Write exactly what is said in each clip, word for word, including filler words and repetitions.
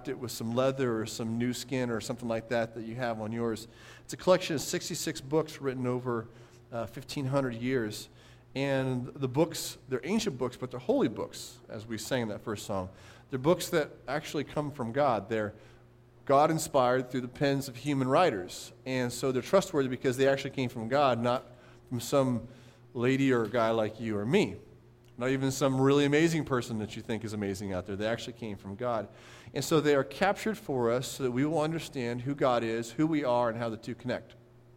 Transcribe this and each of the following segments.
wrapped it with some leather or some new skin or something like that that you have on yours. It's a collection of sixty-six books written over uh, fifteen hundred years. And the books, they're ancient books, but they're holy books, as we sang in that first song. They're books that actually come from God. They're God-inspired through the pens of human writers. And so they're trustworthy because they actually came from God, not from some lady or guy like you or me. Not even some really amazing person that you think is amazing out there. They actually came from God. And so they are captured for us so that we will understand who God is, who we are, and how the two connect.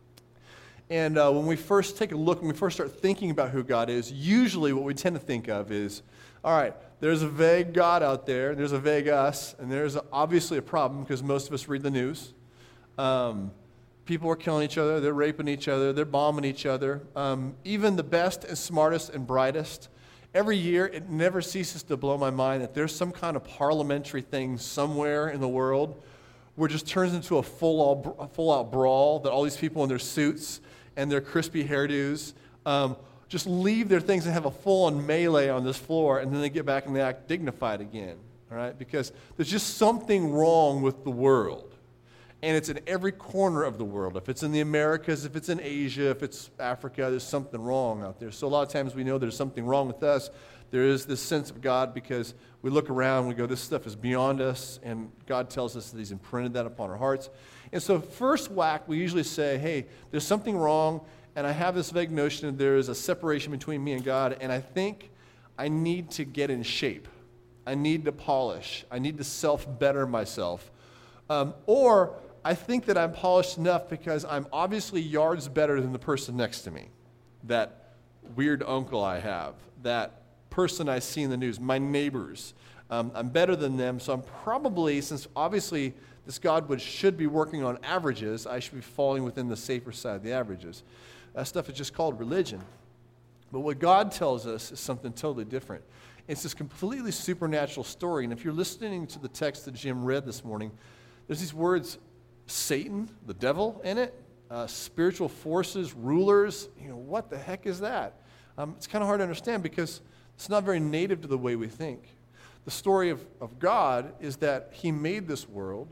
And uh, when we first take a look, when we first start thinking about who God is, usually what we tend to think of is, all right, there's a vague God out there, there's a vague us, and there's obviously a problem because most of us read the news. Um, people are killing each other, they're raping each other, they're bombing each other. Um, even the best and smartest and brightest, every year it never ceases to blow my mind that there's some kind of parliamentary thing somewhere in the world where it just turns into a full, full-out brawl, that all these people in their suits and their crispy hairdos um, just leave their things and have a full-on melee on this floor, and then they get back and they act dignified again, all right? Because there's just something wrong with the world, and it's in every corner of the world. If it's in the Americas, if it's in Asia, if it's Africa, there's something wrong out there. So a lot of times we know there's something wrong with us. There is this sense of God because we look around, we go, this stuff is beyond us, and God tells us that He's imprinted that upon our hearts. And so first whack, we usually say, hey, there's something wrong, and I have this vague notion that there is a separation between me and God, and I think I need to get in shape. I need to polish. I need to self-better myself. Um, or I think that I'm polished enough because I'm obviously yards better than the person next to me, that weird uncle I have, that person I see in the news, my neighbors. Um, I'm better than them, so I'm probably, since obviously this God would, should be working on averages, I should be falling within the safer side of the averages. That stuff is just called religion. But what God tells us is something totally different. It's this completely supernatural story, and if you're listening to the text that Jim read this morning, there's these words, Satan, the devil, in it, uh, spiritual forces, rulers. You know, what the heck is that? Um, it's kind of hard to understand because it's not very native to the way we think. The story of, of God is that He made this world,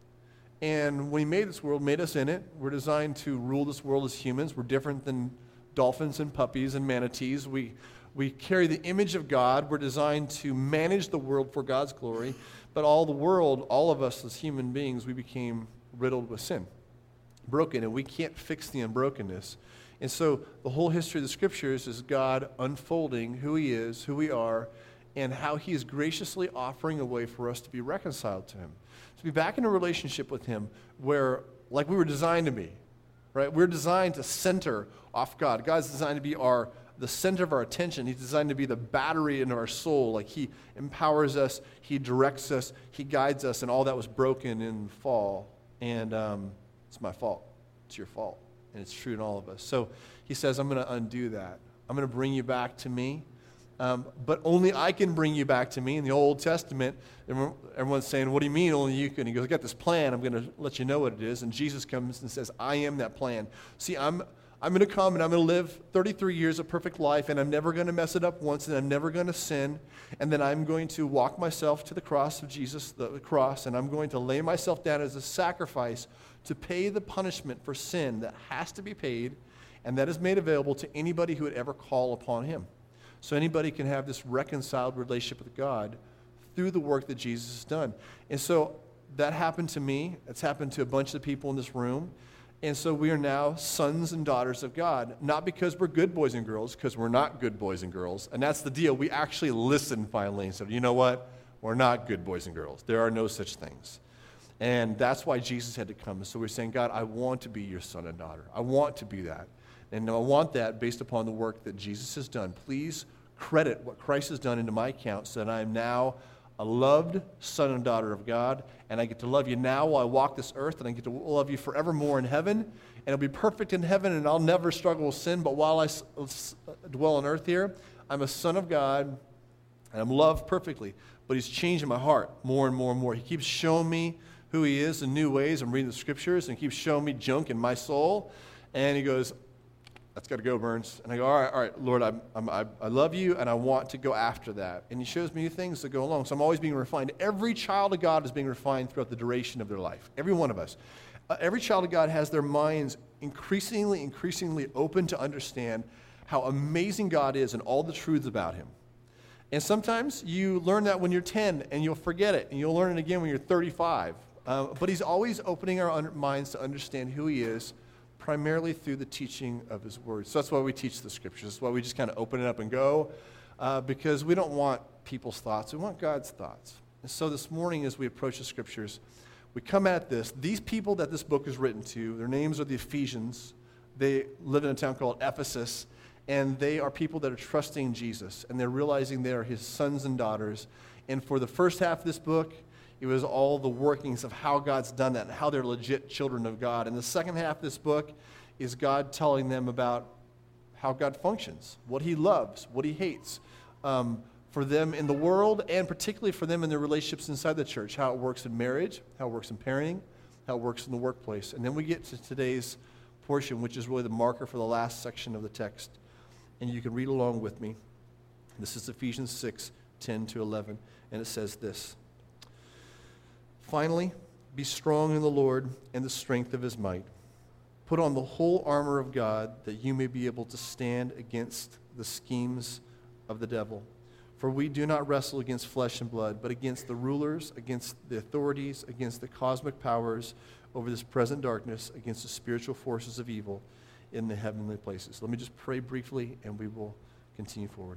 and when He made this world, made us in it. We're designed to rule this world as humans. We're different than dolphins and puppies and manatees. We, we carry the image of God. We're designed to manage the world for God's glory, but all the world, all of us as human beings, we became riddled with sin, broken, and we can't fix the unbrokenness. And so the whole history of the Scriptures is God unfolding who He is, who we are, and how He is graciously offering a way for us to be reconciled to Him, to be back in a relationship with Him where, like we were designed to be, right? We're designed to center off God. God's designed to be our the center of our attention. He's designed to be the battery in our soul. Like He empowers us, He directs us, He guides us, and all that was broken in the fall. And um, it's my fault. It's your fault. And it's true in all of us. So He says, I'm going to undo that. I'm going to bring you back to me. Um, but only I can bring you back to me. In the Old Testament, everyone's saying, what do you mean only you can? He goes, I got this plan. I'm going to let you know what it is. And Jesus comes and says, I am that plan. See, I'm I'm going to come and I'm going to live thirty-three years of perfect life, and I'm never going to mess it up once, and I'm never going to sin. And then I'm going to walk myself to the cross of Jesus, the, the cross, and I'm going to lay myself down as a sacrifice to pay the punishment for sin that has to be paid, and that is made available to anybody who would ever call upon Him. So anybody can have this reconciled relationship with God through the work that Jesus has done. And so that happened to me. It's happened to a bunch of people in this room. And so we are now sons and daughters of God, not because we're good boys and girls, because we're not good boys and girls. And that's the deal. We actually listened finally and said, you know what? We're not good boys and girls. There are no such things. And that's why Jesus had to come. And so we're saying, God, I want to be your son and daughter. I want to be that. And I want that based upon the work that Jesus has done. Please credit what Christ has done into my account so that I am now a loved son and daughter of God, and I get to love you now while I walk this earth, and I get to love you forevermore in heaven, and it'll be perfect in heaven, and I'll never struggle with sin, but while I s- s- dwell on earth here, I'm a son of God, and I'm loved perfectly, but He's changing my heart more and more and more. He keeps showing me who He is in new ways. I'm reading the Scriptures, and He keeps showing me junk in my soul, and He goes, that's got to go, Burns. And I go, all right, all right, Lord, I'm, I'm, I, I love you, and I want to go after that. And he shows me new things that go along. So I'm always being refined. Every child of God is being refined throughout the duration of their life. Every one of us. Uh, every child of God has their minds increasingly, increasingly open to understand how amazing God is and all the truths about him. And sometimes you learn that when you're ten, and you'll forget it, and you'll learn it again when you're thirty-five. Uh, but he's always opening our un- minds to understand who he is, primarily through the teaching of his word. So that's why we teach the scriptures. That's why we just kind of open it up and go, uh, because we don't want people's thoughts. We want God's thoughts. And so this morning, as we approach the scriptures, we come at this. These people that this book is written to, their names are the Ephesians. They live in a town called Ephesus, and they are people that are trusting Jesus, and they're realizing they are his sons and daughters. And for the first half of this book, it was all the workings of how God's done that and how they're legit children of God. And the second half of this book is God telling them about how God functions, what he loves, what he hates, um, for them in the world, and particularly for them in their relationships inside the church, how it works in marriage, how it works in parenting, how it works in the workplace. And then we get to today's portion, which is really the marker for the last section of the text. And you can read along with me. This is Ephesians six, ten to eleven, and it says this. Finally, be strong in the Lord and the strength of his might. Put on the whole armor of God, that you may be able to stand against the schemes of the devil. For we do not wrestle against flesh and blood, but against the rulers, against the authorities, against the cosmic powers over this present darkness, against the spiritual forces of evil in the heavenly places. Let me just pray briefly, and we will continue forward.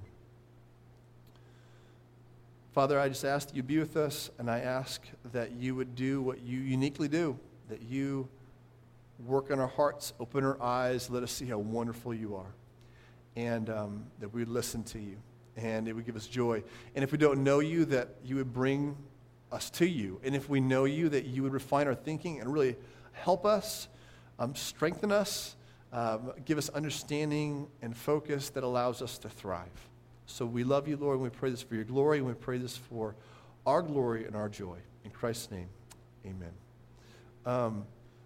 Father, I just ask that you be with us, and I ask that you would do what you uniquely do, that you work on our hearts, open our eyes, let us see how wonderful you are, and um, that we would listen to you, and it would give us joy. And if we don't know you, that you would bring us to you. And if we know you, that you would refine our thinking and really help us, um, strengthen us, um, give us understanding and focus that allows us to thrive. So we love you, Lord, and we pray this for your glory, and we pray this for our glory and our joy. In Christ's name, amen. Um,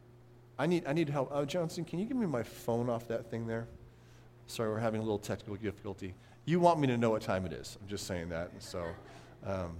I need I need help. Uh, Johnson, can you give me my phone off that thing there? Sorry, we're having a little technical difficulty. You want me to know what time it is. I'm just saying that. And so um,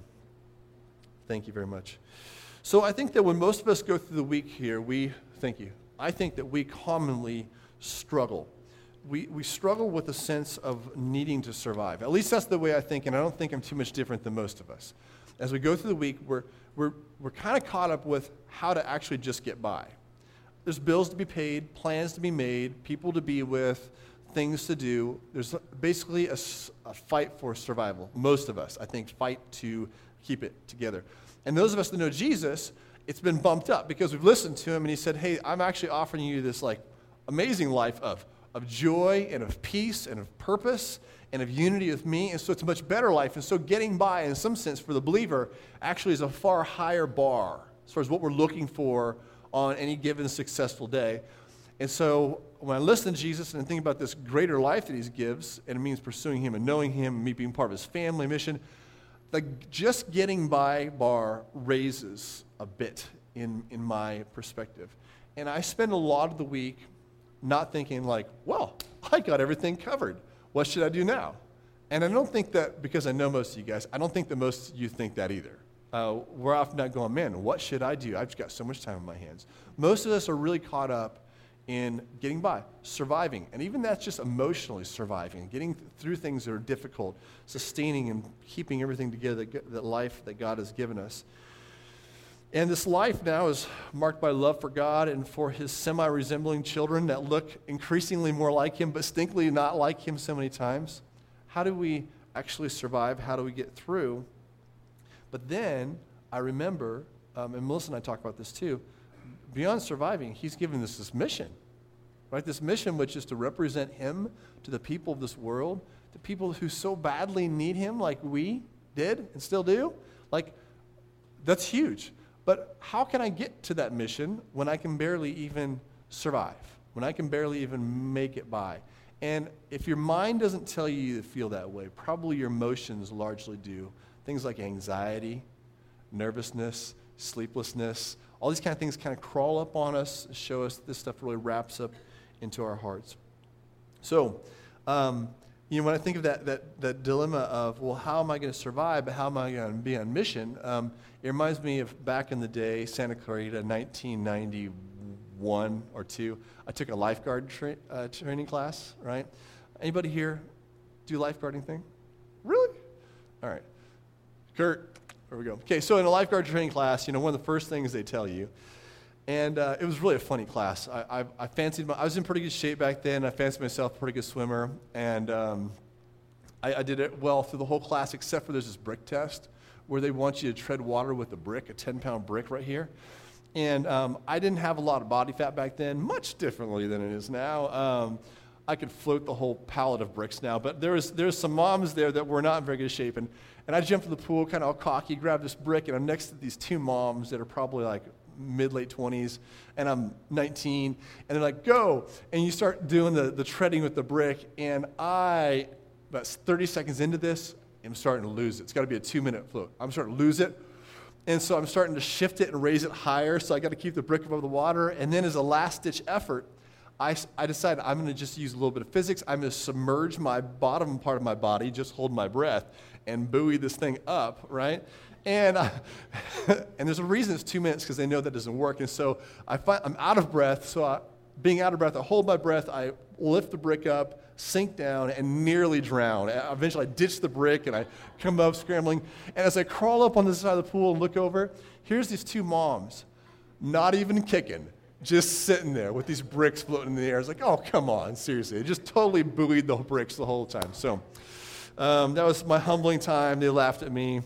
thank you very much. So I think that when most of us go through the week here, we, thank you, I think that we commonly struggle. We we struggle with a sense of needing to survive. At least that's the way I think, and I don't think I'm too much different than most of us. As we go through the week, we're we're we're kind of caught up with how to actually just get by. There's bills to be paid, plans to be made, people to be with, things to do. There's basically a, a fight for survival. Most of us, I think, fight to keep it together. And those of us that know Jesus, it's been bumped up because we've listened to him, and he said, hey, I'm actually offering you this like amazing life of of joy and of peace and of purpose and of unity with me. And so it's a much better life. And so getting by, in some sense, for the believer, actually is a far higher bar as far as what we're looking for on any given successful day. And so when I listen to Jesus and think about this greater life that he gives, and it means pursuing him and knowing him and me being part of his family mission, the just getting by bar raises a bit in, in my perspective. And I spend a lot of the week not thinking like, well, I got everything covered. What should I do now? And I don't think that, because I know most of you guys, I don't think that most of you think that either. Uh, we're often not going, man, what should I do? I've just got so much time on my hands. Most of us are really caught up in getting by, surviving. And even that's just emotionally surviving, getting through things that are difficult, sustaining and keeping everything together, that life that God has given us. And this life now is marked by love for God and for his semi-resembling children that look increasingly more like him, but distinctly not like him so many times. How do we actually survive? How do we get through? But then I remember, um, and Melissa and I talk about this too, beyond surviving, he's given us this mission, right? This mission which is to represent him to the people of this world, the people who so badly need him like we did and still do. Like, that's huge. But how can I get to that mission when I can barely even survive, when I can barely even make it by? And if your mind doesn't tell you to feel that way, probably your emotions largely do. Things like anxiety, nervousness, sleeplessness, all these kind of things kind of crawl up on us, show us this stuff really wraps up into our hearts. So, um, you know, when I think of that, that, that dilemma of, well, how am I going to survive, but how am I going to be on mission? Um, it reminds me of back in the day, Santa Clarita, nineteen ninety-one or two. I took a lifeguard tra- uh, training class, right? Anybody here do lifeguarding thing? Really? All right. Kurt, there we go. Okay, so in a lifeguard training class, you know, one of the first things they tell you, and uh, it was really a funny class. I, I, I fancied, my, I was in pretty good shape back then. I fancied myself a pretty good swimmer, and um, I, I did it well through the whole class, except for there's this brick test where they want you to tread water with a brick, a ten-pound brick right here. And um, I didn't have a lot of body fat back then, much differently than it is now. Um, I could float the whole pallet of bricks now, but there was there's some moms there that were not in very good shape, and, and I jumped in the pool, kind of all cocky, grabbed this brick, and I'm next to these two moms that are probably like mid, late twenties, and I'm nineteen, and they're like, go, and you start doing the, the treading with the brick, and I, about thirty seconds into this, am starting to lose it. It's got to be a two-minute float. I'm starting to lose it, and so I'm starting to shift it and raise it higher, so I got to keep the brick above the water, and then as a last-ditch effort, I, I decided I'm going to just use a little bit of physics. I'm going to submerge my bottom part of my body, just hold my breath, and buoy this thing up, right? And I, and there's a reason it's two minutes because they know that doesn't work. And so I find, I'm out of breath. So I, being out of breath, I hold my breath. I lift the brick up, sink down, and nearly drown. Eventually, I ditch the brick, and I come up scrambling. And as I crawl up on the side of the pool and look over, here's these two moms, not even kicking, just sitting there with these bricks floating in the air. It's like, oh, come on, seriously. It just totally buoyed the bricks the whole time. So um, that was my humbling time. They laughed at me,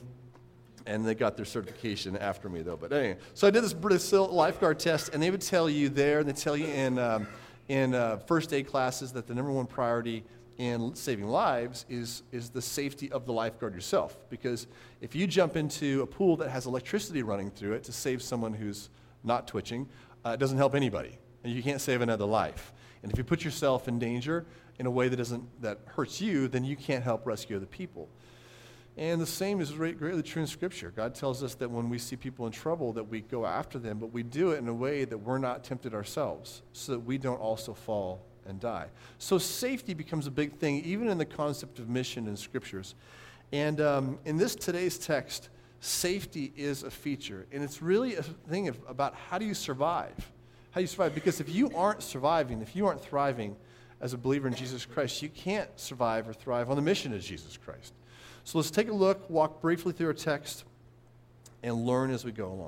and they got their certification after me, though. But anyway, so I did this Brazil lifeguard test, and they would tell you there, and they tell you in, um, in uh, first aid classes that the number one priority in saving lives is, is the safety of the lifeguard yourself. Because if you jump into a pool that has electricity running through it to save someone who's not twitching, Uh, it doesn't help anybody, and you can't save another life. And if you put yourself in danger in a way that doesn't that hurts you, then you can't help rescue other people. And the same is greatly true in Scripture. God tells us that when we see people in trouble, that we go after them, but we do it in a way that we're not tempted ourselves, so that we don't also fall and die. So safety becomes a big thing, even in the concept of mission in Scriptures. And um, in this today's text, safety is a feature, and it's really a thing of, about how do you survive? How do you survive? Because if you aren't surviving, if you aren't thriving as a believer in Jesus Christ, you can't survive or thrive on the mission of Jesus Christ. So let's take a look, walk briefly through our text, and learn as we go along.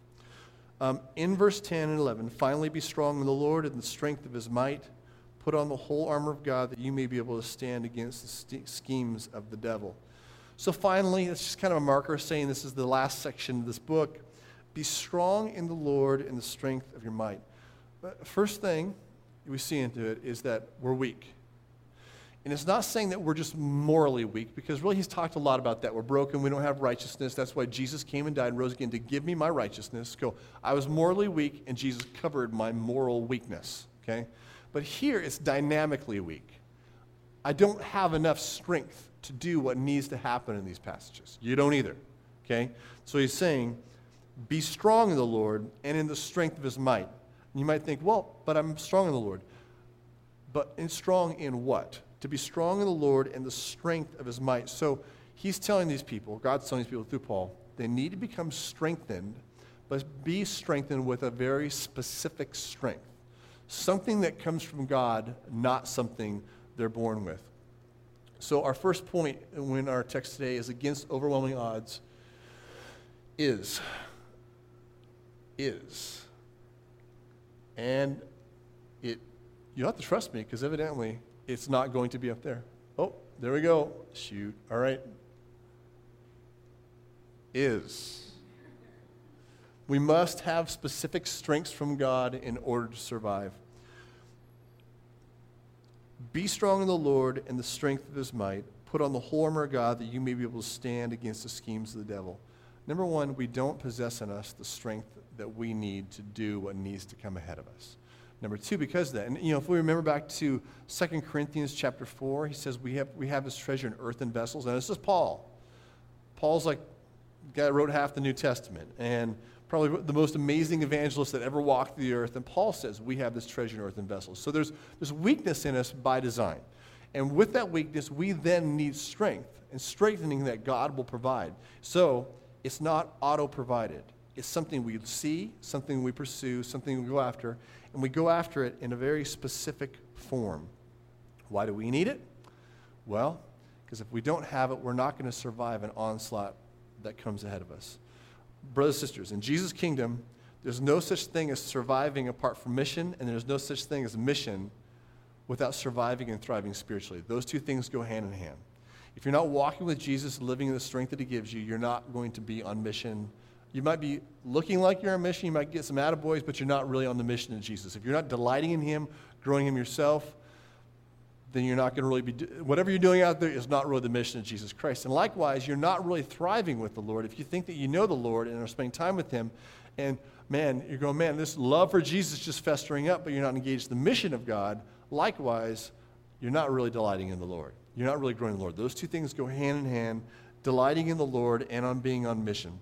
Um, in verse ten and eleven, finally be strong in the Lord and the strength of his might. Put on the whole armor of God that you may be able to stand against the st- schemes of the devil. So finally, it's just kind of a marker saying this is the last section of this book. Be strong in the Lord and the strength of your might. But first thing we see into it is that we're weak. And it's not saying that we're just morally weak, because really he's talked a lot about that. We're broken, we don't have righteousness. That's why Jesus came and died and rose again to give me my righteousness. Go, I was morally weak, and Jesus covered my moral weakness, okay? But here it's dynamically weak. I don't have enough strength to do what needs to happen in these passages. You don't either, okay? So he's saying, be strong in the Lord and in the strength of his might. And you might think, well, but I'm strong in the Lord. But in strong in what? To be strong in the Lord and the strength of his might. So he's telling these people, God's telling these people through Paul, they need to become strengthened, but be strengthened with a very specific strength. Something that comes from God, not something they're born with. So our first point in our text today is against overwhelming odds is. Is. And it, you have to trust me, because evidently it's not going to be up there. Oh, there we go. Shoot. All right. Is. We must have specific strengths from God in order to survive. Be strong in the Lord and the strength of his might. Put on the whole armor of God that you may be able to stand against the schemes of the devil. Number one, we don't possess in us the strength that we need to do what needs to come ahead of us. Number two, because of that, and you know, if we remember back to Second Corinthians chapter four, he says we have we have this treasure in earthen vessels, and this is Paul. Paul's like the guy that wrote half the New Testament, and probably the most amazing evangelist that ever walked the earth. And Paul says we have this treasure in earthen vessels. So there's, there's weakness in us by design. And with that weakness, we then need strength, and strengthening that God will provide. So it's not auto-provided. It's something we see, something we pursue, something we go after, and we go after it in a very specific form. Why do we need it? Well, because if we don't have it, we're not going to survive an onslaught that comes ahead of us. Brothers and sisters, in Jesus' kingdom, there's no such thing as surviving apart from mission, and there's no such thing as mission without surviving and thriving spiritually. Those two things go hand in hand. If you're not walking with Jesus, living in the strength that he gives you, you're not going to be on mission. You might be looking like you're on mission, you might get some attaboys, but you're not really on the mission of Jesus. If you're not delighting in him, growing him yourself, then you're not going to really be, do- whatever you're doing out there is not really the mission of Jesus Christ. And likewise, you're not really thriving with the Lord. If you think that you know the Lord and are spending time with him, and man, you're going, man, this love for Jesus is just festering up, but you're not engaged in the mission of God, likewise, you're not really delighting in the Lord. You're not really growing in the Lord. Those two things go hand in hand, delighting in the Lord and on being on mission.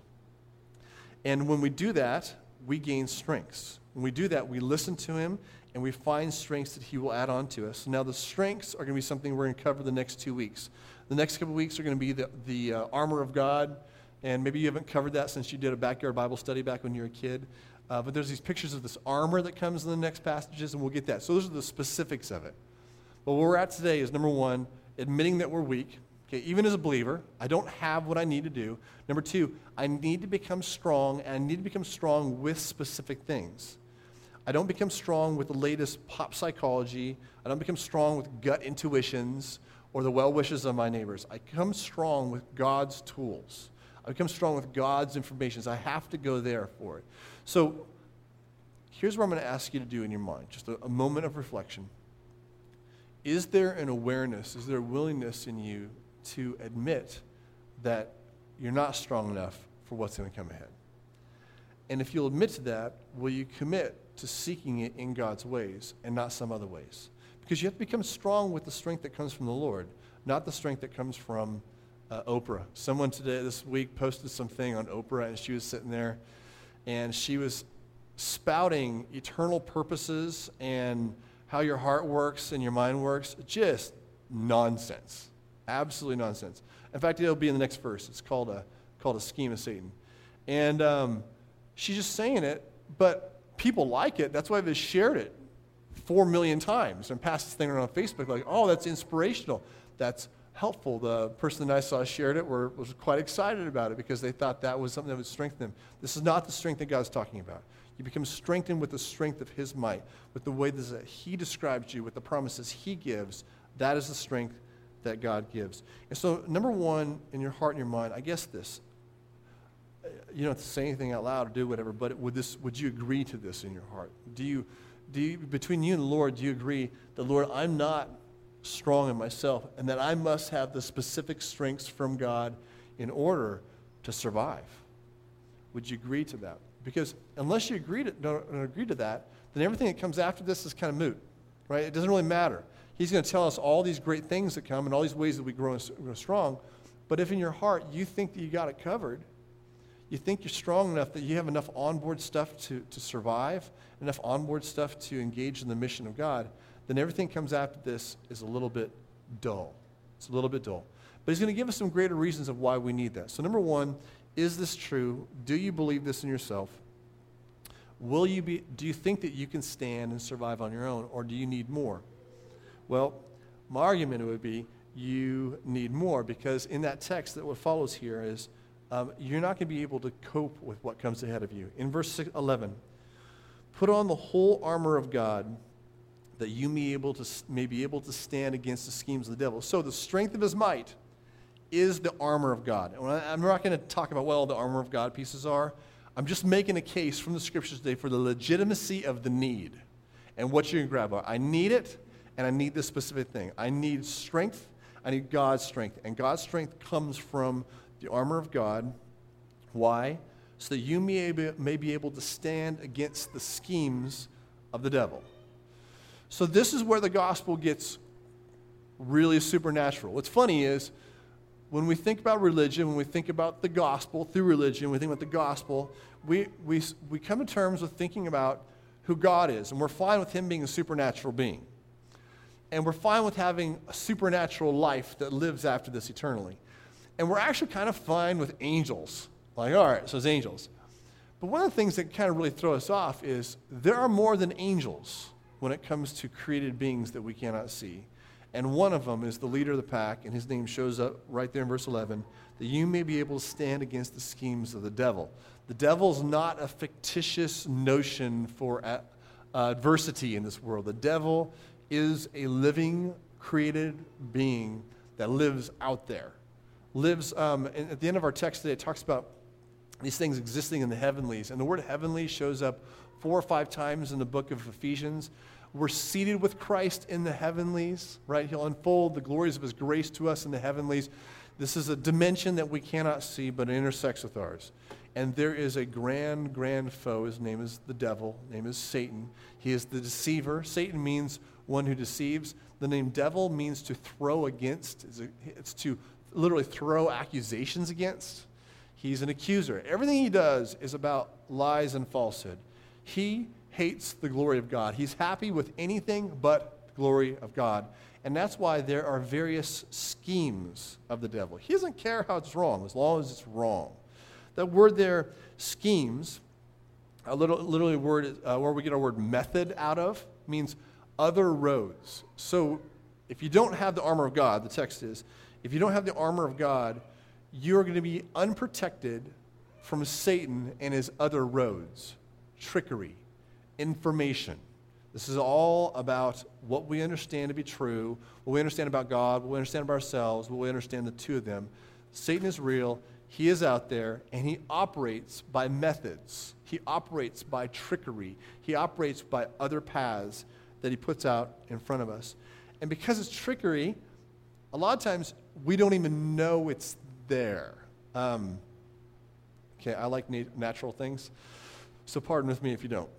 And when we do that, we gain strengths. When we do that, we listen to him, and we find strengths that he will add on to us. Now, the strengths are going to be something we're going to cover the next two weeks. The next couple of weeks are going to be the, the uh, armor of God, and maybe you haven't covered that since you did a backyard Bible study back when you were a kid. Uh, but there's these pictures of this armor that comes in the next passages, and we'll get that. So those are the specifics of it. But where we're at today is, number one, admitting that we're weak. Okay, even as a believer, I don't have what I need to do. Number two, I need to become strong, and I need to become strong with specific things. I don't become strong with the latest pop psychology. I don't become strong with gut intuitions or the well wishes of my neighbors. I become strong with God's tools. I become strong with God's information. I have to go there for it. So here's what I'm going to ask you to do in your mind, just a, a moment of reflection. Is there an awareness, is there a willingness in you to admit that you're not strong enough for what's going to come ahead? And if you'll admit to that, will you commit to seeking it in God's ways and not some other ways? Because you have to become strong with the strength that comes from the Lord, not the strength that comes from uh, Oprah. Someone today, this week, posted something on Oprah, and she was sitting there, and she was spouting eternal purposes and how your heart works and your mind works. Just nonsense. Absolutely nonsense. In fact, it'll be in the next verse. It's called a, called a scheme of Satan. And um, she's just saying it, but people like it. That's why they shared it four million times and passed this thing around on Facebook like, oh, that's inspirational. That's helpful. The person that I saw shared it were, was quite excited about it because they thought that was something that would strengthen them. This is not the strength that God's talking about. You become strengthened with the strength of his might, with the way that he describes you, with the promises he gives. That is the strength that God gives. And so, number one, in your heart and your mind, I guess this. You don't have to say anything out loud or do whatever, but would this? Would you agree to this in your heart? Do you, do you, between you and the Lord, do you agree that, Lord, I'm not strong in myself and that I must have the specific strengths from God in order to survive? Would you agree to that? Because unless you agree to, don't, don't agree to that, then everything that comes after this is kind of moot, right? It doesn't really matter. He's going to tell us all these great things that come and all these ways that we grow, grow strong, but if in your heart you think that you got it covered, you think you're strong enough that you have enough onboard stuff to, to survive, enough onboard stuff to engage in the mission of God, then everything comes after this is a little bit dull. It's a little bit dull. But he's going to give us some greater reasons of why we need that. So number one, is this true? Do you believe this in yourself? Will you be, do you think that you can stand and survive on your own, or do you need more? Well, my argument would be you need more, because in that text that what follows here is Um, you're not going to be able to cope with what comes ahead of you. In verse eleven, put on the whole armor of God that you may, able to, may be able to stand against the schemes of the devil. So the strength of his might is the armor of God. And I'm not going to talk about what all the armor of God pieces are. I'm just making a case from the scriptures today for the legitimacy of the need and what you can grab on. I need it, and I need this specific thing. I need strength. I need God's strength. And God's strength comes from the armor of God. Why? So that you may be, may be able to stand against the schemes of the devil. So this is where the gospel gets really supernatural. What's funny is when we think about religion, when we think about the gospel through religion, we think about the gospel, we, we, we come to terms with thinking about who God is, and we're fine with him being a supernatural being. And we're fine with having a supernatural life that lives after this eternally. And we're actually kind of fine with angels. Like, all right, so it's angels. But one of the things that kind of really throw us off is there are more than angels when it comes to created beings that we cannot see. And one of them is the leader of the pack, and his name shows up right there in verse eleven, that you may be able to stand against the schemes of the devil. The devil's not a fictitious notion for uh, adversity in this world. The devil is a living, created being that lives out there. Lives, um, and at the end of our text today, it talks about these things existing in the heavenlies. And the word heavenly shows up four or five times in the book of Ephesians. We're seated with Christ in the heavenlies, right? He'll unfold the glories of his grace to us in the heavenlies. This is a dimension that we cannot see, but it intersects with ours. And there is a grand, grand foe. His name is the devil. His name is Satan. He is the deceiver. Satan means one who deceives. The name devil means to throw against. It's to literally throw accusations against. He's an accuser. Everything he does is about lies and falsehood. He hates the glory of God. He's happy with anything but the glory of God. And that's why there are various schemes of the devil. He doesn't care how it's wrong, as long as it's wrong. That word there, schemes, a little, literally a word uh, where we get our word method out of, means other roads. So if you don't have the armor of God, the text is, if you don't have the armor of God, you're going to be unprotected from Satan and his other roads, trickery, information. This is all about what we understand to be true, what we understand about God, what we understand about ourselves, what we understand the two of them. Satan is real. He is out there, and he operates by methods. He operates by trickery. He operates by other paths that he puts out in front of us. And because it's trickery, a lot of times we don't even know it's there. Um, okay, I like nat- natural things, so pardon with me if you don't.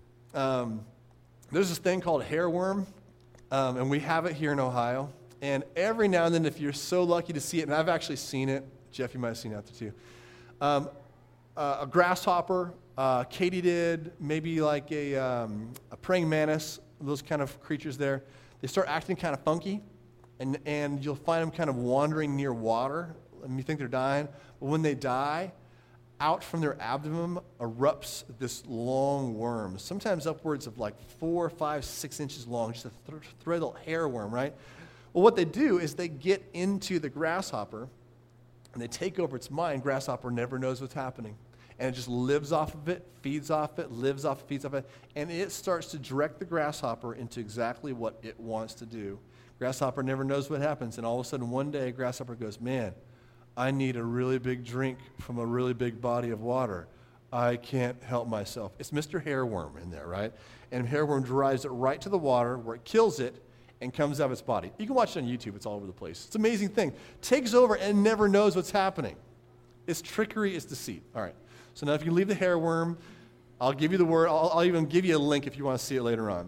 Um, there's this thing called hairworm, um, and we have it here in Ohio. And every now and then, if you're so lucky to see it, and I've actually seen it, Jeff, you might have seen it out there too, um, uh, a grasshopper, uh, katydid, maybe like a, um, a praying mantis, those kind of creatures there, they start acting kind of funky, and, and you'll find them kind of wandering near water, and you think they're dying, but when they die, out from their abdomen erupts this long worm, sometimes upwards of like four, five, six inches long, just a th- threaded hair worm, right? Well, what they do is they get into the grasshopper, and they take over its mind. Grasshopper never knows what's happening. And it just lives off of it, feeds off it, lives off, feeds off it, and it starts to direct the grasshopper into exactly what it wants to do. Grasshopper never knows what happens, and all of a sudden one day, grasshopper goes, man, I need a really big drink from a really big body of water. I can't help myself. It's Mister Hairworm in there, right? And hairworm drives it right to the water where it kills it and comes out of its body. You can watch it on YouTube. It's all over the place. It's an amazing thing. Takes over and never knows what's happening. It's trickery. It's deceit. All right. So now if you leave the hairworm, I'll give you the word. I'll, I'll even give you a link if you want to see it later on.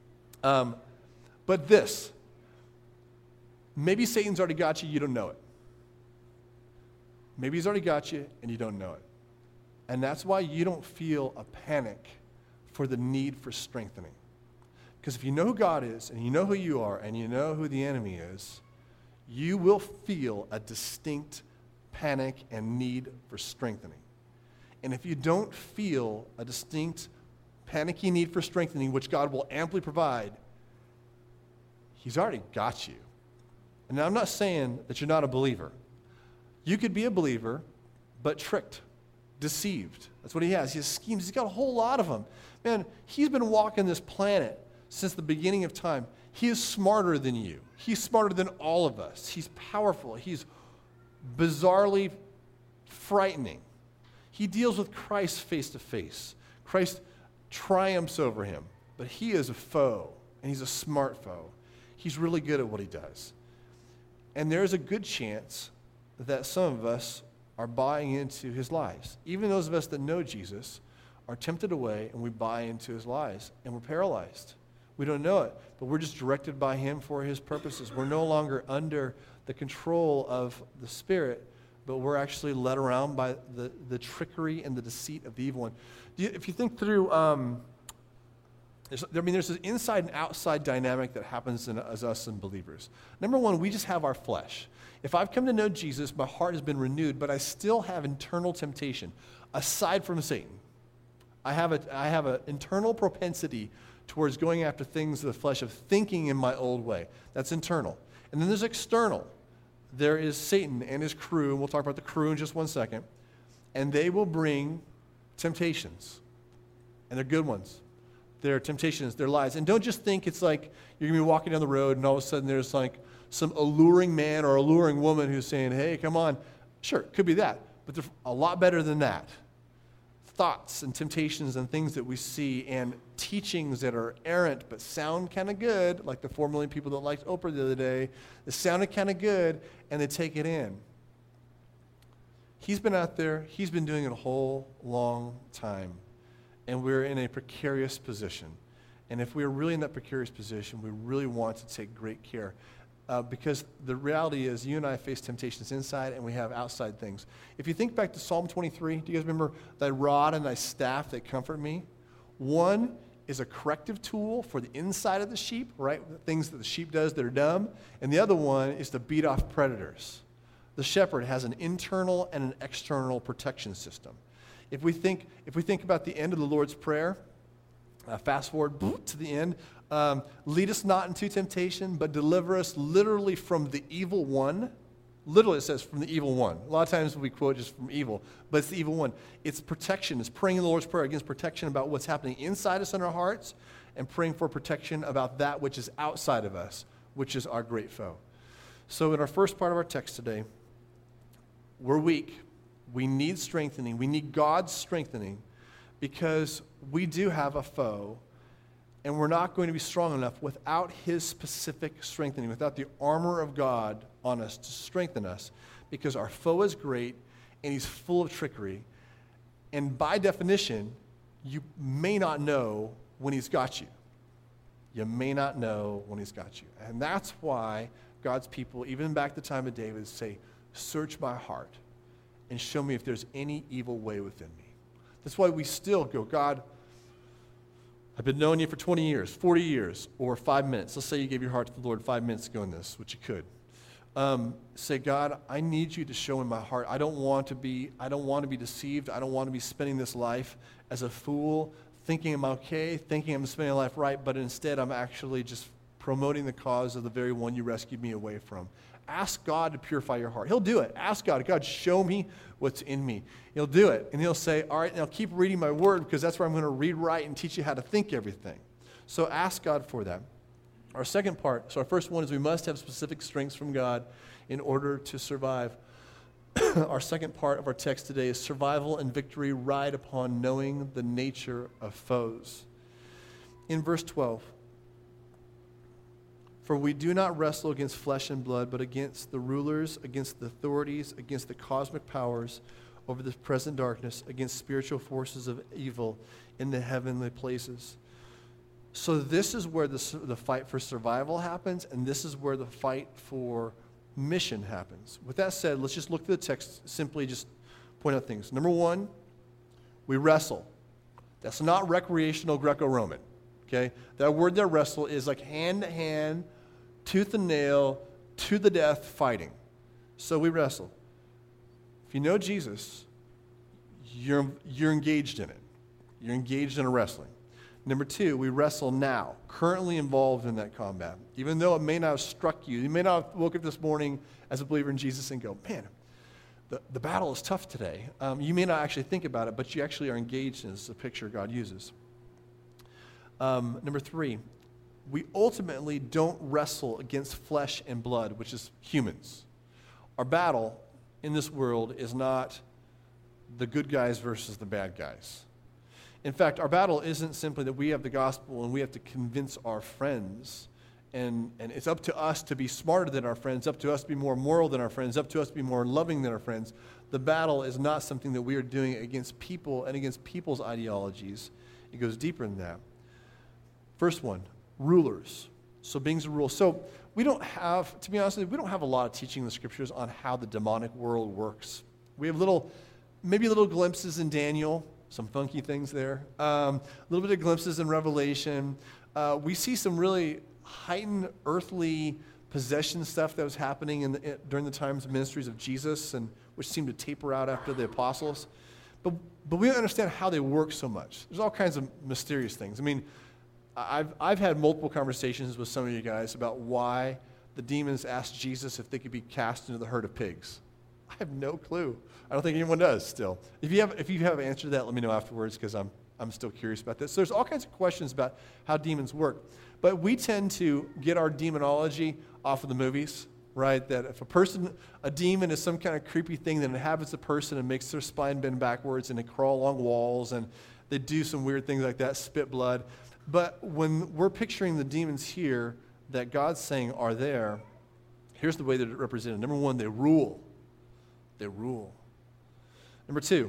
Um, but this, maybe Satan's already got you. You don't know it. Maybe he's already got you and you don't know it. And that's why you don't feel a panic for the need for strengthening. Because if you know who God is and you know who you are and you know who the enemy is, you will feel a distinct panic and need for strengthening. And if you don't feel a distinct panicky need for strengthening, which God will amply provide, he's already got you. And now I'm not saying that you're not a believer. You could be a believer, but tricked, deceived. That's what he has. He has schemes. He's got a whole lot of them. Man, he's been walking this planet since the beginning of time. He is smarter than you. He's smarter than all of us. He's powerful. He's bizarrely frightening. He deals with Christ face to face. Christ triumphs over him, but he is a foe, and he's a smart foe. He's really good at what he does. And there's a good chance that some of us are buying into his lies. Even those of us that know Jesus are tempted away, and we buy into his lies, and we're paralyzed. We don't know it, but we're just directed by him for his purposes. We're no longer under the control of the Spirit, but we're actually led around by the, the trickery and the deceit of the evil one. Do you, if you think through, um, there's, I mean, there's this inside and outside dynamic that happens in, as us and believers. Number one, we just have our flesh. If I've come to know Jesus, my heart has been renewed, but I still have internal temptation, aside from Satan. I have a, I have an internal propensity towards going after things of the flesh, of thinking in my old way. That's internal. And then there's external. There is Satan and his crew, and we'll talk about the crew in just one second, and they will bring temptations, and they're good ones. They're temptations, they're lies. And don't just think it's like you're going to be walking down the road and all of a sudden there's like some alluring man or alluring woman who's saying, hey, come on. Sure, it could be that, but they're a lot better than that. Thoughts and temptations and things that we see and teachings that are errant but sound kind of good, like the four million people that liked Oprah the other day, it sounded kind of good, and they take it in. He's been out there, he's been doing it a whole long time, and we're in a precarious position. And if we're really in that precarious position, we really want to take great care. Uh, because the reality is you and I face temptations inside and we have outside things. If you think back to Psalm twenty-three, do you guys remember thy rod and thy staff that comfort me? One is a corrective tool for the inside of the sheep, right? The things that the sheep does that are dumb. And the other one is to beat off predators. The shepherd has an internal and an external protection system. If we think, if we think about the end of the Lord's Prayer, uh, fast forward to the end, Um, lead us not into temptation, but deliver us literally from the evil one. Literally it says from the evil one. A lot of times we quote just from evil, but it's the evil one. It's protection. It's praying in the Lord's Prayer against protection about what's happening inside us in our hearts and praying for protection about that which is outside of us, which is our great foe. So in our first part of our text today, we're weak. We need strengthening. We need God's strengthening because we do have a foe. And we're not going to be strong enough without his specific strengthening, without the armor of God on us to strengthen us, because our foe is great and he's full of trickery. And by definition, you may not know when he's got you. You may not know when he's got you. And that's why God's people, even back to the time of David, say, search my heart and show me if there's any evil way within me. That's why we still go, God, I've been knowing you for twenty years, forty years, or five minutes. Let's say you gave your heart to the Lord five minutes ago in this, which you could. Um, say, God, I need you to show in my heart. I don't want to be, I don't want to be deceived. I don't want to be spending this life as a fool, thinking I'm okay, thinking I'm spending life right, but instead I'm actually just promoting the cause of the very one you rescued me away from. Ask God to purify your heart. He'll do it. Ask God, God, show me what's in me. He'll do it. And he'll say, all right, now keep reading my word because that's where I'm going to read right and teach you how to think everything. So ask God for that. Our second part, so our first one is we must have specific strengths from God in order to survive. Our second part of our text today is survival and victory ride upon knowing the nature of foes. In verse twelve, for we do not wrestle against flesh and blood, but against the rulers, against the authorities, against the cosmic powers over this present darkness, against spiritual forces of evil in the heavenly places. So this is where the, the fight for survival happens, and this is where the fight for mission happens. With that said, let's just look at the text, simply just point out things. Number one, we wrestle. That's not recreational Greco-Roman, okay? That word there, wrestle, is like hand-to-hand, tooth and nail, to the death fighting. So we wrestle. If you know Jesus, you're, you're engaged in it. You're engaged in a wrestling. Number two, we wrestle now, currently involved in that combat. Even though it may not have struck you, you may not have woke up this morning as a believer in Jesus and go, man, the, the battle is tough today. Um, you may not actually think about it, but you actually are engaged in it. This is a picture God uses. Um, number three, we ultimately don't wrestle against flesh and blood, which is humans. Our battle in this world is not the good guys versus the bad guys. In fact, our battle isn't simply that we have the gospel and we have to convince our friends, and, and it's up to us to be smarter than our friends, up to us to be more moral than our friends, up to us to be more loving than our friends. The battle is not something that we are doing against people and against people's ideologies. It goes deeper than that. First one, rulers. So beings of rule. So we don't have, to be honest with you, we don't have a lot of teaching in the scriptures on how the demonic world works. We have little, maybe little glimpses in Daniel, some funky things there, um, a little bit of glimpses in Revelation. Uh, we see some really heightened earthly possession stuff that was happening in the, in, during the times of ministries of Jesus, and which seemed to taper out after the apostles. But, but we don't understand how they work so much. There's all kinds of mysterious things. I mean, I've, I've had multiple conversations with some of you guys about why the demons asked Jesus if they could be cast into the herd of pigs. I have no clue. I don't think anyone does still. If you have, if you have an answer to that, let me know afterwards, because I'm, I'm still curious about this. So there's all kinds of questions about how demons work. But we tend to get our demonology off of the movies, right? That if a person, a demon is some kind of creepy thing that inhabits a person and makes their spine bend backwards and they crawl along walls and they do some weird things like that, spit blood. But when we're picturing the demons here that God's saying are there, here's the way that they're represented. Number one, they rule. They rule. Number two,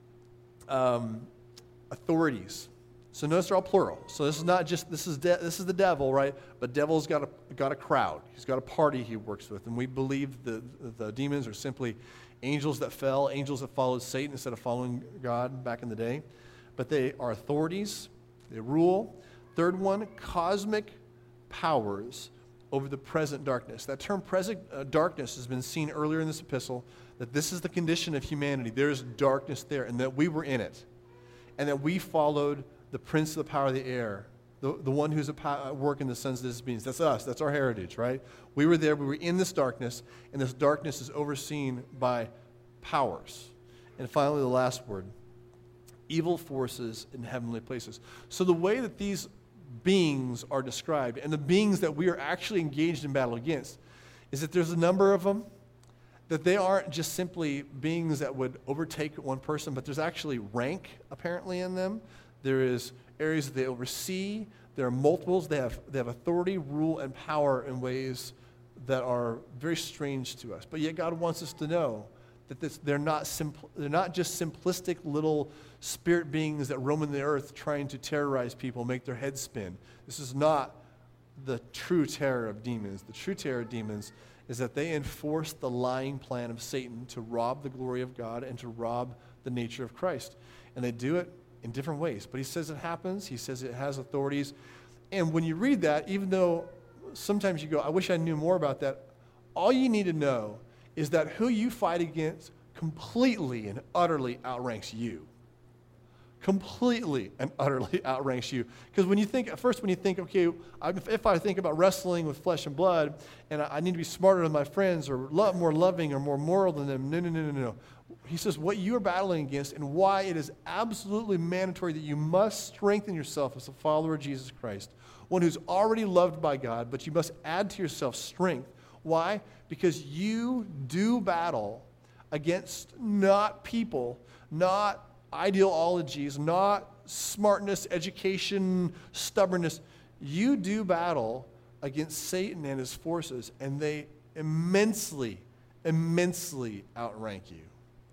um, authorities. So notice they're all plural. So this is not just, this is de- this is the devil, right? But devil's got a, got a crowd. He's got a party he works with. And we believe the, the demons are simply angels that fell, angels that followed Satan instead of following God back in the day. But they are authorities. They rule. Third one, cosmic powers over the present darkness. That term present uh, darkness has been seen earlier in this epistle, that this is the condition of humanity. There's darkness there, and that we were in it. And that we followed the prince of the power of the air, the, the one who's at work in the sons of his beings. That's us. That's our heritage, right? We were there. We were in this darkness, and this darkness is overseen by powers. And finally, the last word, evil forces in heavenly places. So the way that these beings are described, and the beings that we are actually engaged in battle against, is that there's a number of them, that they aren't just simply beings that would overtake one person, but there's actually rank apparently in them. There is areas that they oversee. There are multiples. They have, they have authority, rule, and power in ways that are very strange to us. But yet God wants us to know that this, they're not simpl- they're not just simplistic little spirit beings that roam in the earth trying to terrorize people, make their heads spin. This is not the true terror of demons. The true terror of demons is that they enforce the lying plan of Satan to rob the glory of God and to rob the nature of Christ. And they do it in different ways. But he says it happens. He says it has authorities. And when you read that, even though sometimes you go, I wish I knew more about that, all you need to know is that who you fight against completely and utterly outranks you. Completely and utterly outranks you. Because when you think, at first when you think, okay, if I think about wrestling with flesh and blood, and I need to be smarter than my friends, or lo- more loving, or more moral than them, no, no, no, no, no. He says what you are battling against and why it is absolutely mandatory that you must strengthen yourself as a follower of Jesus Christ, one who's already loved by God, but you must add to yourself strength. Why? Because you do battle against not people, not ideologies, not smartness, education, stubbornness. You do battle against Satan and his forces, and they immensely, immensely outrank you.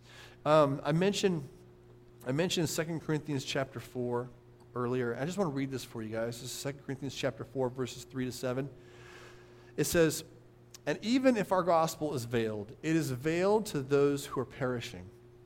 Um, I mentioned, I mentioned Second Corinthians chapter four earlier. I just want to read this for you guys. This is Second Corinthians chapter four, verses three to seven. It says, "And even if our gospel is veiled, it is veiled to those who are perishing."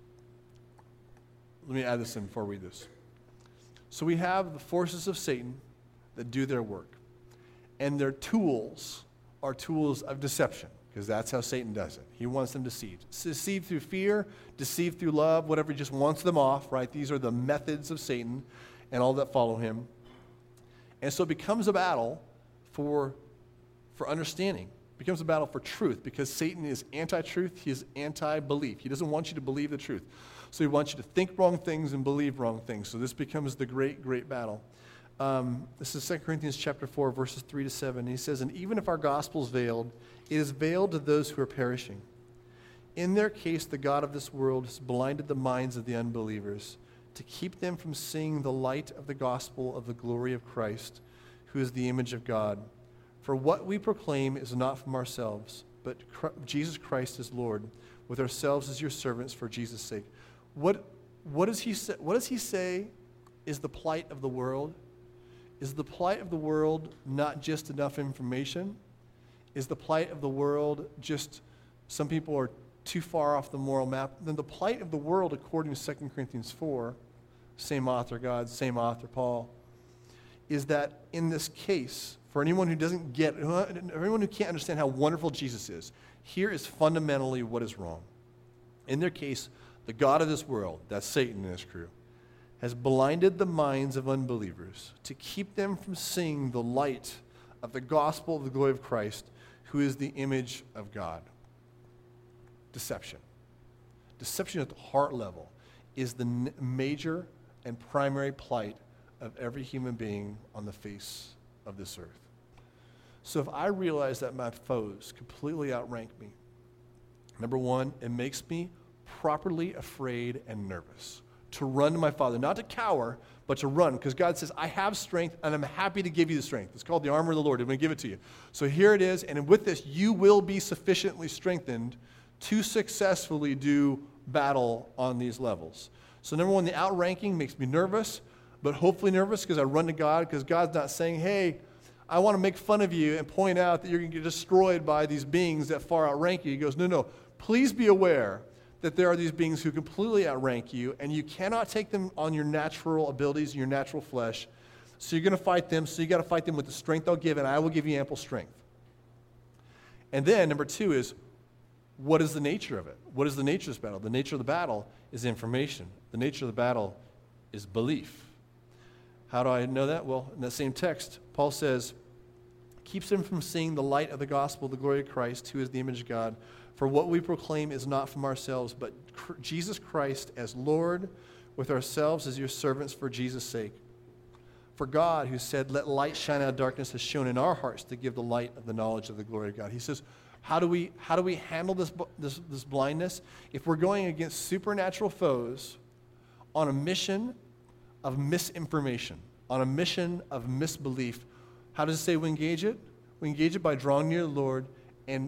Let me add this in before I read this. So we have the forces of Satan that do their work. And their tools are tools of deception, because that's how Satan does it. He wants them deceived. Deceived through fear, deceived through love, whatever, he just wants them off, right? These are the methods of Satan and all that follow him. And so it becomes a battle for, for understanding. It becomes a battle for truth, because Satan is anti-truth. He is anti-belief. He doesn't want you to believe the truth. So he wants you to think wrong things and believe wrong things. So this becomes the great, great battle. Um, this is Second Corinthians chapter four, verses three to seven. He says, "And even if our gospel is veiled, it is veiled to those who are perishing. In their case, the God of this world has blinded the minds of the unbelievers to keep them from seeing the light of the gospel of the glory of Christ, who is the image of God. For what we proclaim is not from ourselves, but Jesus Christ is Lord, with ourselves as your servants for Jesus' sake." What, what, does he say, what does he say is the plight of the world? Is the plight of the world not just enough information? Is the plight of the world just some people are too far off the moral map? Then the plight of the world, according to Second Corinthians four, same author God, same author Paul, is that in this case, for anyone who doesn't get, everyone who can't understand how wonderful Jesus is, here is fundamentally what is wrong. In their case, the God of this world, that's Satan and his crew, has blinded the minds of unbelievers to keep them from seeing the light of the gospel of the glory of Christ, who is the image of God. Deception. Deception at the heart level is the n- major and primary plight of every human being on the face of this earth. So if I realize that my foes completely outrank me, number one, it makes me properly afraid and nervous to run to my Father, not to cower, but to run, because God says, I have strength, and I'm happy to give you the strength. It's called the armor of the Lord. I'm going to give it to you. So here it is, and with this, you will be sufficiently strengthened to successfully do battle on these levels. So number one, the outranking makes me nervous, but hopefully nervous because I run to God, because God's not saying, hey, I want to make fun of you and point out that you're going to get destroyed by these beings that far outrank you. He goes, no, no, please be aware that there are these beings who completely outrank you, and you cannot take them on your natural abilities and your natural flesh. So you're going to fight them, so you got to fight them with the strength I'll give, and I will give you ample strength. And then number two is, what is the nature of it? What is the nature of this battle? The nature of the battle is information. The nature of the battle is belief. How do I know that? Well, in that same text, Paul says, keeps them from seeing the light of the gospel, the glory of Christ, who is the image of God. For what we proclaim is not from ourselves, but Jesus Christ as Lord, with ourselves as your servants for Jesus' sake. For God, who said, let light shine out of darkness, has shown in our hearts to give the light of the knowledge of the glory of God. He says, how do we, how do we handle this, this, this blindness? If we're going against supernatural foes on a mission of misinformation, on a mission of misbelief, how does it say we engage it? We engage it by drawing near the Lord and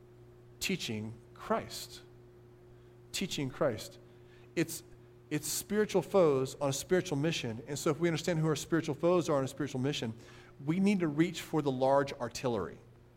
teaching Christ. Teaching Christ. It's, it's spiritual foes on a spiritual mission. And so if we understand who our spiritual foes are on a spiritual mission, we need to reach for the large artillery.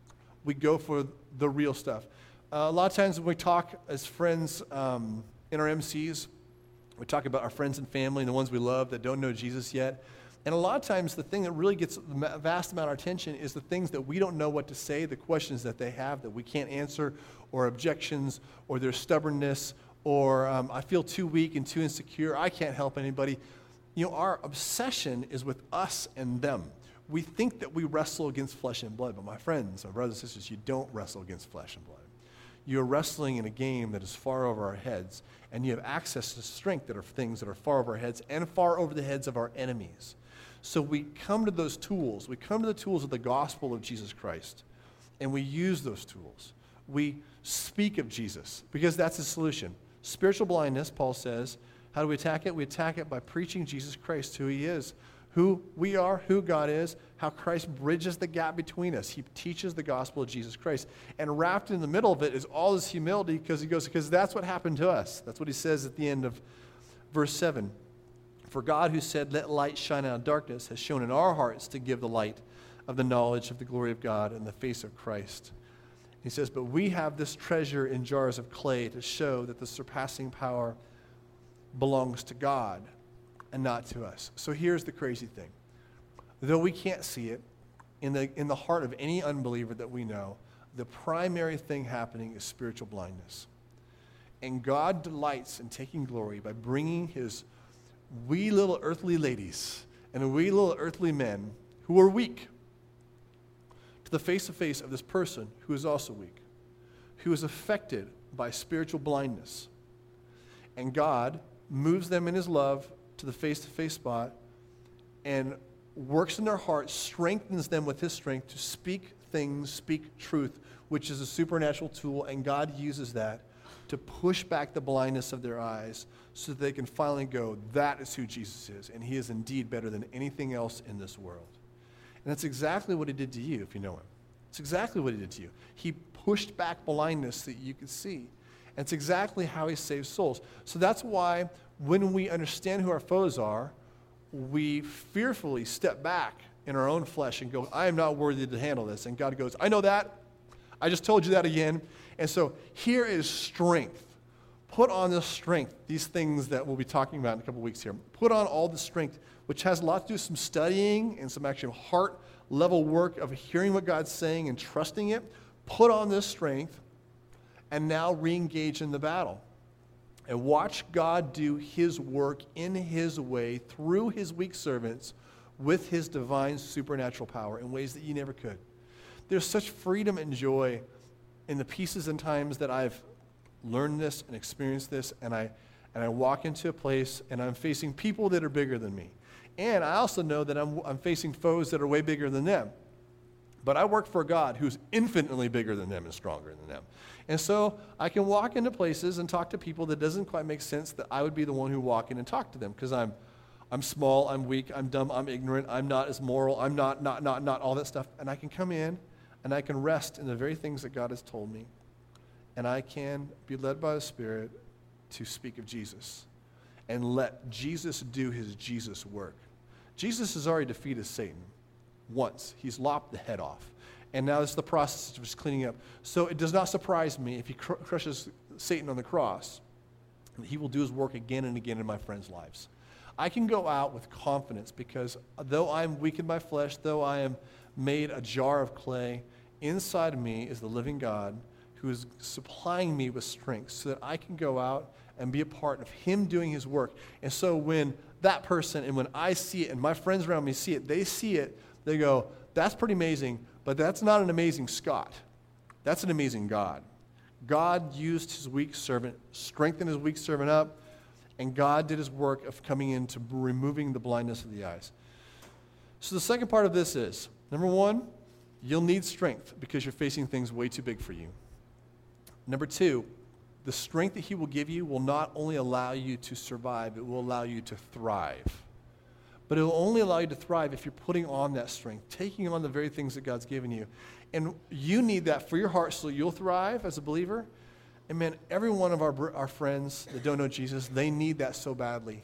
We go for the real stuff. Uh, a lot of times when we talk as friends um, in our M Cs, we talk about our friends and family and the ones we love that don't know Jesus yet. And a lot of times the thing that really gets a vast amount of our attention is the things that we don't know what to say, the questions that they have that we can't answer, or objections, or their stubbornness, or um, I feel too weak and too insecure, I can't help anybody. You know, our obsession is with us and them. We think that we wrestle against flesh and blood, but my friends, my brothers and sisters, you don't wrestle against flesh and blood. You're wrestling in a game that is far over our heads, and you have access to strength that are things that are far over our heads and far over the heads of our enemies. So we come to those tools. We come to the tools of the gospel of Jesus Christ, and we use those tools. We speak of Jesus because that's the solution. Spiritual blindness, Paul says, how do we attack it? We attack it by preaching Jesus Christ, who he is, who we are, who God is, how Christ bridges the gap between us. He teaches the gospel of Jesus Christ. And wrapped in the middle of it is all this humility, because he goes, because that's what happened to us. That's what he says at the end of verse seven. For God, who said, let light shine out of darkness, has shown in our hearts to give the light of the knowledge of the glory of God in the face of Christ. He says, but we have this treasure in jars of clay to show that the surpassing power belongs to God and not to us. So here's the crazy thing. Though we can't see it, in the, in the heart of any unbeliever that we know, the primary thing happening is spiritual blindness. And God delights in taking glory by bringing his wee little earthly ladies and wee little earthly men who are weak to the face-to-face of this person who is also weak, who is affected by spiritual blindness. And God moves them in his love to the face-to-face spot and works in their hearts, strengthens them with his strength to speak things, speak truth, which is a supernatural tool, and God uses that to push back the blindness of their eyes so that they can finally go, that is who Jesus is, and he is indeed better than anything else in this world. And that's exactly what he did to you, if you know him. It's exactly what he did to you. He pushed back blindness that you could see. And it's exactly how he saves souls. So that's why when we understand who our foes are, we fearfully step back in our own flesh and go, I am not worthy to handle this. And God goes, I know that. I just told you that again. And so here is strength. Put on this strength, these things that we'll be talking about in a couple weeks here. Put on all the strength, which has a lot to do with some studying and some actual heart-level work of hearing what God's saying and trusting it. Put on this strength, and now re-engage in the battle. And watch God do his work in his way through his weak servants with his divine supernatural power in ways that you never could. There's such freedom and joy in the pieces and times that I've learned this and experienced this, and I and I walk into a place and I'm facing people that are bigger than me. And I also know that I'm, I'm facing foes that are way bigger than them. But I work for a God who's infinitely bigger than them and stronger than them. And so I can walk into places and talk to people that doesn't quite make sense that I would be the one who walk in and talk to them because I'm I'm small, I'm weak, I'm dumb, I'm ignorant, I'm not as moral, I'm not, not, not, not, all that stuff. And I can come in and I can rest in the very things that God has told me. And I can be led by the Spirit to speak of Jesus and let Jesus do his Jesus work. Jesus has already defeated Satan once. He's lopped the head off. And now it's the process of just cleaning up. So it does not surprise me if he cr- crushes Satan on the cross. He will do his work again and again in my friends' lives. I can go out with confidence because though I am weak in my flesh, though I am made a jar of clay, inside of me is the living God who is supplying me with strength so that I can go out and be a part of him doing his work. And so when that person and when I see it and my friends around me see it, they see it, they go, that's pretty amazing, but that's not an amazing Scott. That's an amazing God. God used his weak servant, strengthened his weak servant up, and God did his work of coming in to removing the blindness of the eyes. So the second part of this is, number one, you'll need strength because you're facing things way too big for you. Number two, the strength that he will give you will not only allow you to survive, it will allow you to thrive. But it will only allow you to thrive if you're putting on that strength, taking on the very things that God's given you. And you need that for your heart so you'll thrive as a believer. And man, every one of our, our friends that don't know Jesus, they need that so badly.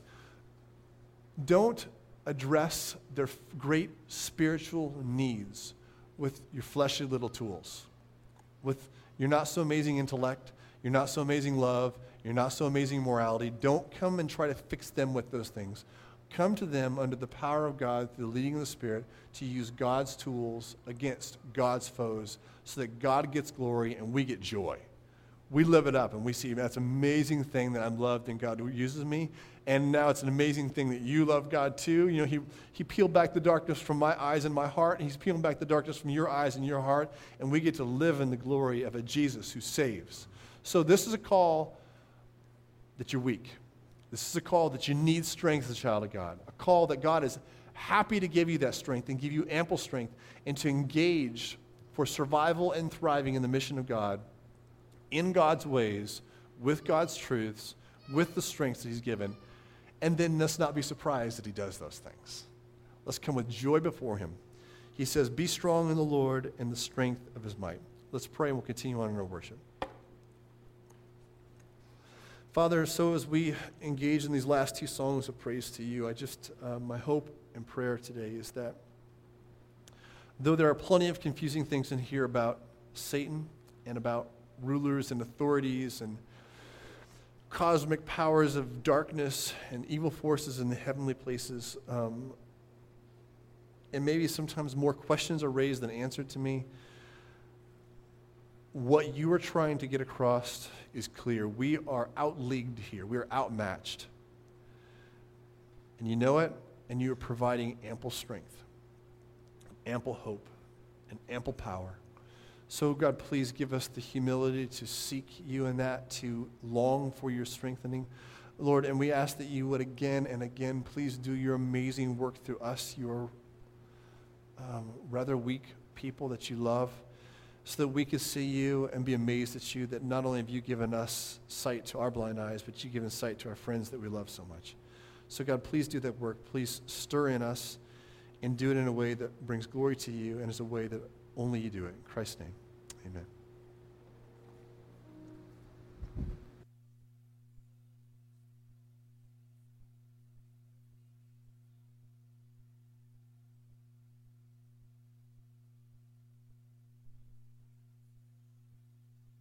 Don't address their great spiritual needs with your fleshy little tools, with your not so amazing intellect, your not so amazing love, your not so amazing morality. Don't come and try to fix them with those things. Come to them under the power of God through the leading of the Spirit to use God's tools against God's foes so that God gets glory and we get joy. We live it up and we see that's an amazing thing that I'm loved and God uses me. And now it's an amazing thing that you love God too. You know, he, he peeled back the darkness from my eyes and my heart, and he's peeling back the darkness from your eyes and your heart, and we get to live in the glory of a Jesus who saves. So this is a call that you're weak. This is a call that you need strength as a child of God. A call that God is happy to give you that strength and give you ample strength and to engage for survival and thriving in the mission of God, in God's ways, with God's truths, with the strengths that he's given. And then let's not be surprised that he does those things. Let's come with joy before him. He says, be strong in the Lord and the strength of his might. Let's pray and we'll continue on in our worship. Father, so as we engage in these last two songs of praise to you, I just, uh, my hope and prayer today is that though there are plenty of confusing things in here about Satan and about rulers and authorities and cosmic powers of darkness and evil forces in the heavenly places, um, and maybe sometimes more questions are raised than answered to me, what you are trying to get across is clear. We are outleagued here. We are outmatched. And you know it, and you are providing ample strength, ample hope, and ample power. So, God, please give us the humility to seek you in that, to long for your strengthening. Lord, and we ask that you would again and again please do your amazing work through us, your um, rather weak people that you love, so that we could see you and be amazed at you, that not only have you given us sight to our blind eyes, but you've given sight to our friends that we love so much. So, God, please do that work. Please stir in us and do it in a way that brings glory to you and is a way that only you do it. In Christ's name, amen.